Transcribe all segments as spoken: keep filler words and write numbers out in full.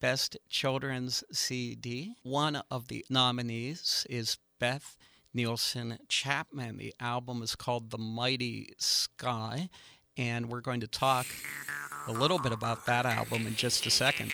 Best Children's C D. One of the nominees is Beth Nielsen Chapman. The album is called The Mighty Sky, and we're going to talk a little bit about that album in just a second.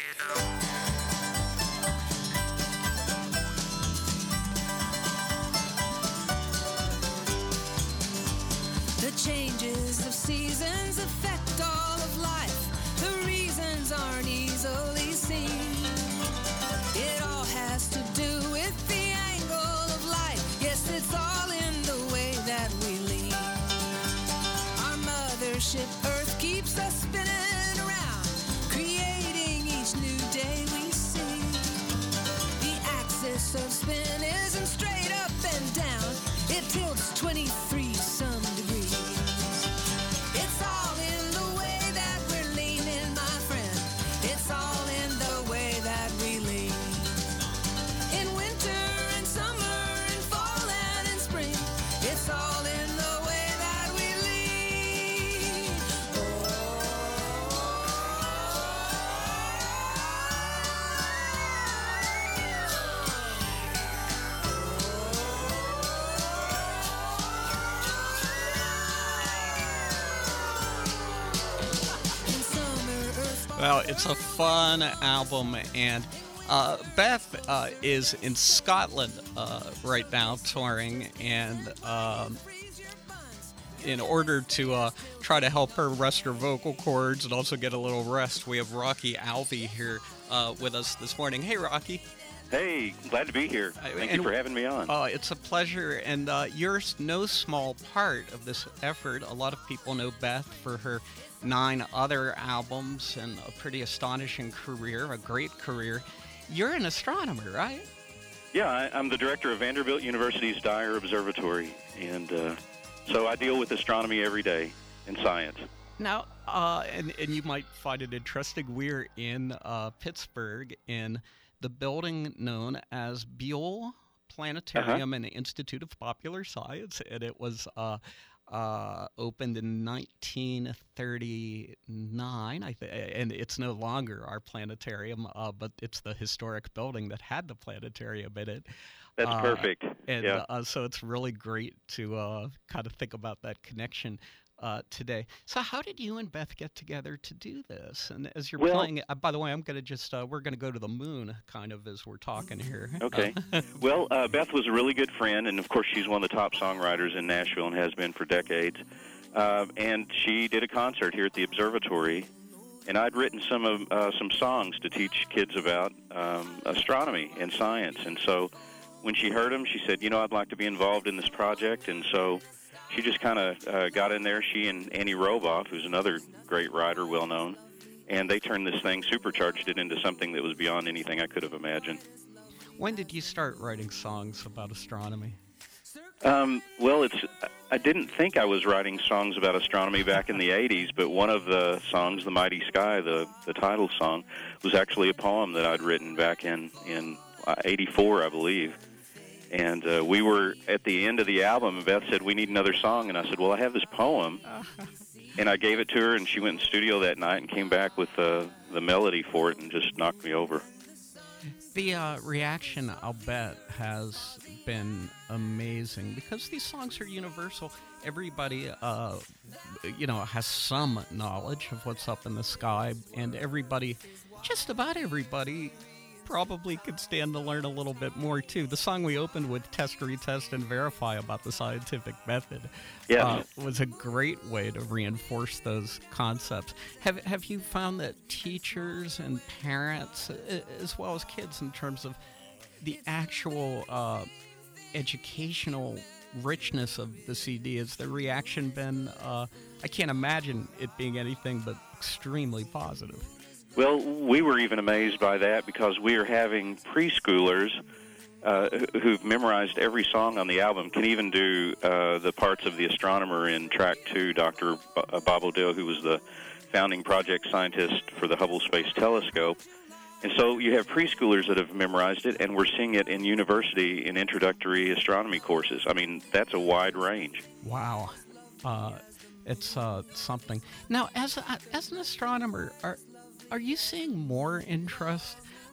The changes of seasons affect all of life. The reasons aren't easily seen. It all has to do with the angle of light. Yes, it's all in the way that we lean. Our mothership Earth keeps us spinning around, creating each new day we see. The axis of spin isn't straight up and down. It tilts twenty-three some degrees. It's all in the way that we're leaning, my friend. It's all in the way that we lean. In winter and summer and fall and in spring, it's all in the way that we lean. In summer, earth Well, it's a fun album, and uh, Beth uh, is in Scotland uh, right now touring, and um, in order to uh, try to help her rest her vocal cords and also get a little rest, we have Rocky Alvey here uh, with us this morning. Hey, Rocky. Hey, glad to be here. Thank And- you for having me on. Uh, it's a pleasure, and uh, you're s- no small part of this effort. A lot of people know Beth for her nine other albums and a pretty astonishing career, a great career. You're an astronomer, right? yeah, I, I'm the director of Vanderbilt University's Dyer Observatory, and uh, so I deal with astronomy every day and science. Now, uh, and, and you might find it interesting, we're in uh, Pittsburgh in the building known as Buell Planetarium and Institute of Popular Science, and it was uh, uh, opened in nineteen thirty-nine, I th- and it's no longer our planetarium, uh, but it's the historic building that had the planetarium in it. That's Uh, perfect. And yeah. uh, so it's really great to uh, kind of think about that connection uh, today. So how did you and Beth get together to do this? And as you're Well- playing, uh, by the way, I'm going to just, uh, we're going to go to the moon kind of as we're talking here. Okay. Uh, Well, uh, Beth was a really good friend, and of course she's one of the top songwriters in Nashville and has been for decades. Uh, and she did a concert here at the observatory, and I'd written some of uh, some songs to teach kids about um, astronomy and science. And so when she heard them, she said, you know, I'd like to be involved in this project. And so she just kind of uh, got in there, she and Annie Roboff, who's another great writer, well-known, and they turned this thing, supercharged it into something that was beyond anything I could have imagined. when did you start writing songs about astronomy? Um, well, it's. I didn't think I was writing songs about astronomy back in the eighties, but one of the songs, "The Mighty Sky," the the title song, was actually a poem that I'd written back in in uh, eighty-four, I believe. And uh, we were at the end of the album, and Beth said, "We need another song," and I said, "Well, I have this poem," and I gave it to her, and she went in the studio that night and came back with uh, the melody for it, and just knocked me over. The uh, reaction, I'll bet, has been amazing because these songs are universal. Everybody, uh, you know, has some knowledge of what's up in the sky, and everybody, just about everybody, probably could stand to learn a little bit more, too. The song we opened with, Test, Retest, and Verify, about the scientific method, Yes. uh, was a great way to reinforce those concepts. Have Have you found that teachers and parents, a- as well as kids, in terms of the actual uh, educational richness of the C D, has the reaction been, uh, I can't imagine it being anything but extremely positive? Well, we were even amazed by that because we are having preschoolers uh, who- who've memorized every song on the album, can even do uh, the parts of the astronomer in track two, Doctor B- uh, Bob Odell, who was the founding project scientist for the Hubble Space Telescope. And so you have preschoolers that have memorized it, and we're seeing it in university in introductory astronomy courses. I mean, that's a wide range. Wow. Uh, it's uh, something. Now, as a, as an astronomer, are are you seeing more interest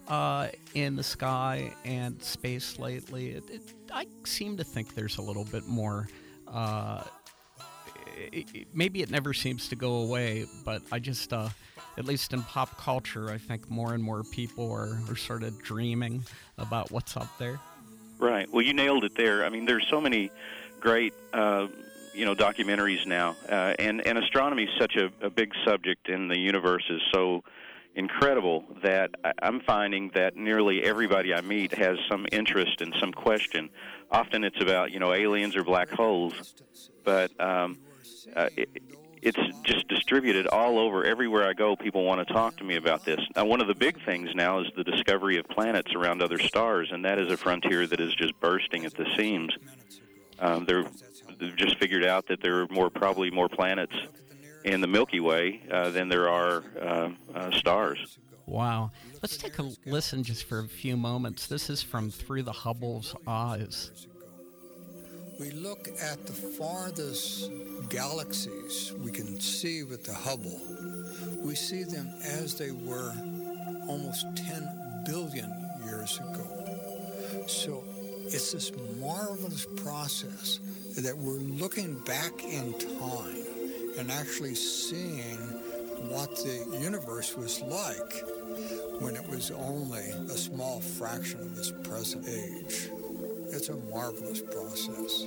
uh, in the sky and space lately, it, it, I seem to think there's a little bit more. Uh, it, it, maybe it never seems to go away, but I just, uh, at least in pop culture, I think more and more people are, are sort of dreaming about what's up there. Right. Well, you nailed it there. I mean, there's so many great, uh, you know, documentaries now, uh, and and astronomy is such a, a big subject, and the universe is so incredible that I'm finding that nearly everybody I meet has some interest and some question. Often it's about, you know, aliens or black holes, but um, uh, it, it's just distributed all over. Everywhere I go, people want to talk to me about this. Now, one of the big things now is the discovery of planets around other stars, and that is a frontier that is just bursting at the seams. Um, they're, they've just figured out that there are more, probably more planets in the Milky Way uh, than there are uh, uh, stars. Wow. Let's take a listen just for a few moments. This is from Through the Hubble's Eyes. We look at the farthest galaxies we can see with the Hubble. We see them as they were almost ten billion years ago. So it's this marvelous process that we're looking back in time and actually seeing what the universe was like when it was only a small fraction of its present age. It's a marvelous process.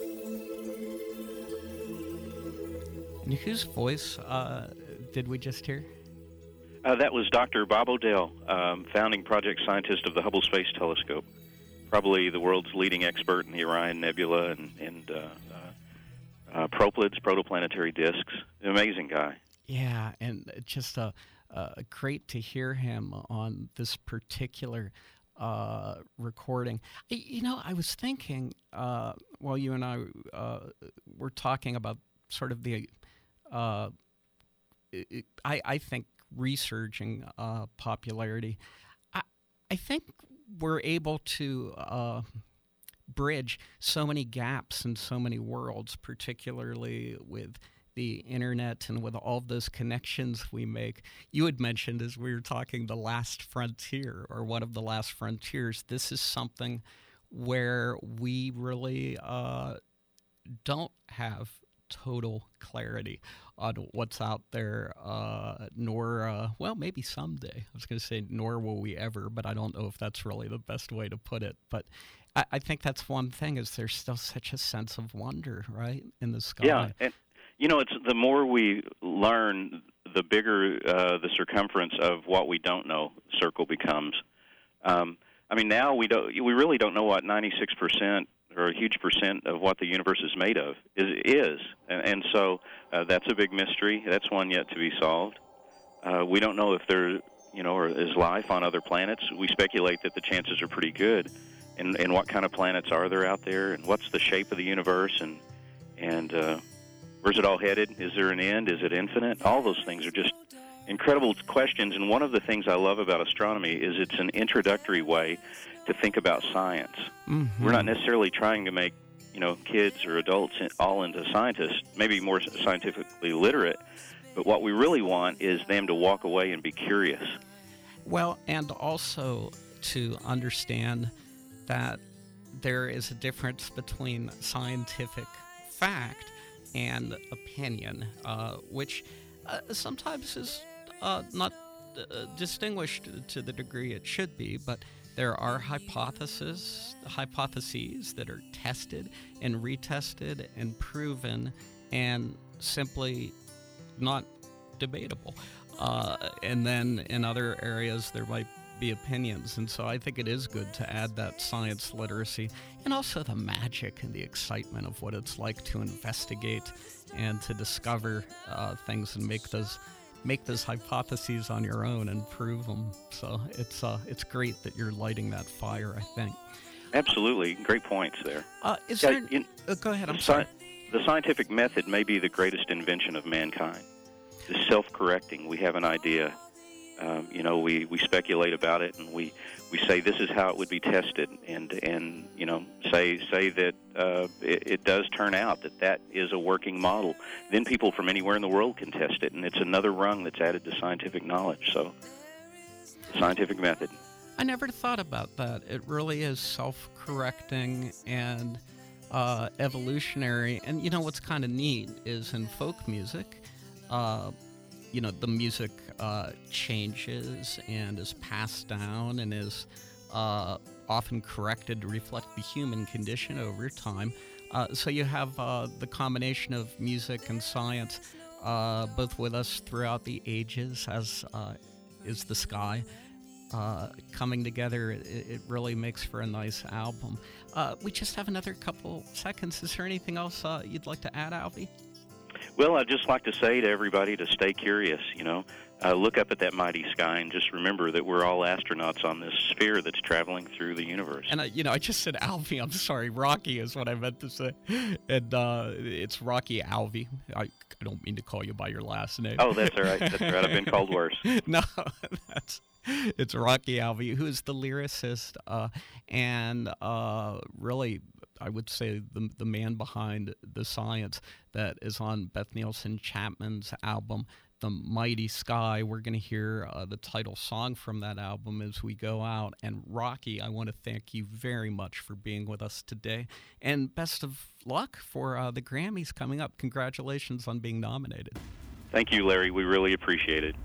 And whose voice uh, did we just hear? Uh, that was Doctor Bob Odell, um, founding project scientist of the Hubble Space Telescope, probably the world's leading expert in the Orion Nebula and, and uh, uh, Proplids, protoplanetary disks. Amazing guy. Yeah, and just uh, uh, great to hear him on this particular uh, recording. You know, I was thinking, uh, while you and I uh, were talking about sort of the, uh, it, I, I think, resurging uh, popularity, I, I think we're able to uh, bridge so many gaps in so many worlds, particularly with the internet and with all of those connections we make. You had mentioned, as we were talking, the last frontier, or one of the last frontiers. This is something where we really uh, don't have total clarity on what's out there, uh, nor, uh, well, maybe someday. I was going to say, nor will we ever, but I don't know if that's really the best way to put it. But I, I think that's one thing, is there's still such a sense of wonder, right, in the sky. Yeah, and you know, it's the more we learn, the bigger uh, the circumference of what we don't know circle becomes. Um, I mean, now we don't, we really don't know what ninety-six percent or a huge percent of what the universe is made of is, is. And, and so uh, that's a big mystery. That's one yet to be solved. Uh, we don't know if there, you know, or is life on other planets. We speculate that the chances are pretty good. And, and what kind of planets are there out there? And what's the shape of the universe? And and uh, where's it all headed? Is there an end? Is it infinite? All those things are just incredible questions. And one of the things I love about astronomy is it's an introductory way to think about science. Mm-hmm. We're not necessarily trying to make, you know, kids or adults all into scientists, maybe more scientifically literate, but what we really want is them to walk away and be curious. Well, and also to understand that there is a difference between scientific fact and opinion, uh, which uh, sometimes is uh, not uh, distinguished to the degree it should be, but there are hypotheses, hypotheses that are tested and retested and proven and simply not debatable. Uh, and then in other areas there might be opinions. And so I think it is good to add that science literacy and also the magic and the excitement of what it's like to investigate and to discover uh, things and make those make those hypotheses on your own and prove them. So it's uh, it's great that you're lighting that fire, I think. Absolutely. Great points there. Uh, is yeah, there... You, uh, go ahead, I'm the sorry. Sci- the scientific method may be the greatest invention of mankind. It's self-correcting. We have an idea. Um, you know, we, we speculate about it, and we, we say this is how it would be tested, and, and you know, say say that uh, it, it does turn out that that is a working model. Then people from anywhere in the world can test it, and it's another rung that's added to scientific knowledge. So, the scientific method. I never thought about that. It really is self-correcting and uh, evolutionary. And you know what's kind of neat is in folk music, uh, you know, the music uh, changes and is passed down and is uh, often corrected to reflect the human condition over time. Uh, so you have uh, the combination of music and science uh, both with us throughout the ages, as uh, is the sky. Uh, coming together, it, it really makes for a nice album. Uh, we just have another couple seconds. Is there anything else uh, you'd like to add, Alvy? Well, I'd just like to say to everybody to stay curious, you know. Uh, look up at that mighty sky and just remember that we're all astronauts on this sphere that's traveling through the universe. And, I, you know, I just said Alvy. I'm sorry. Rocky is what I meant to say. And uh, it's Rocky Alvy. I, I don't mean to call you by your last name. Oh, that's all right. That's all right. I've been called worse. No, that's... It's Rocky Alvey, who is the lyricist uh, and uh, really, I would say, the the man behind the science that is on Beth Nielsen Chapman's album, The Mighty Sky. We're going to hear uh, the title song from that album as we go out. And Rocky, I want to thank you very much for being with us today. And best of luck for uh, the Grammys coming up. Congratulations on being nominated. Thank you, Larry. We really appreciate it.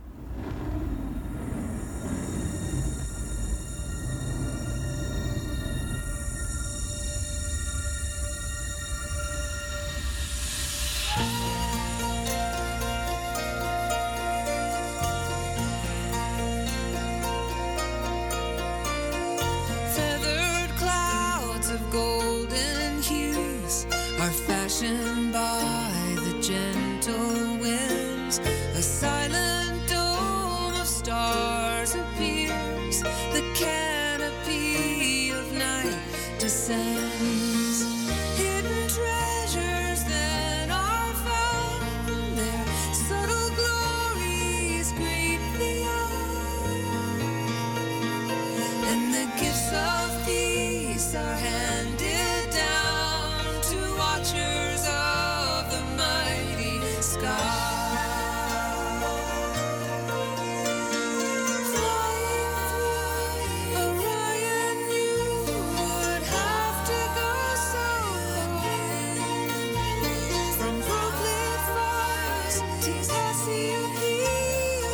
Golden hues are fashioned by the gentle winds. A silent dome of stars appears. The canopy of night descends. Hidden treasures then are found. Their subtle glories greet the eye. And the gifts of peace are handed down to watchers of the mighty sky. Flying through Orion, you would have to go so high. From Brooklyn Falls to Cassiopeia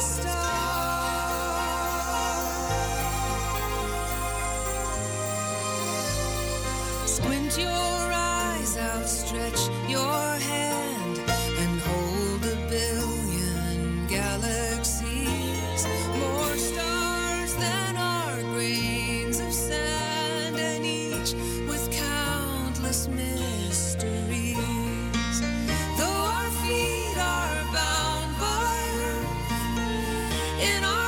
star. Squint your eyes, outstretch your hand, and hold a billion galaxies. More stars than our grains of sand, and each with countless mysteries. Though our feet are bound by earth, in our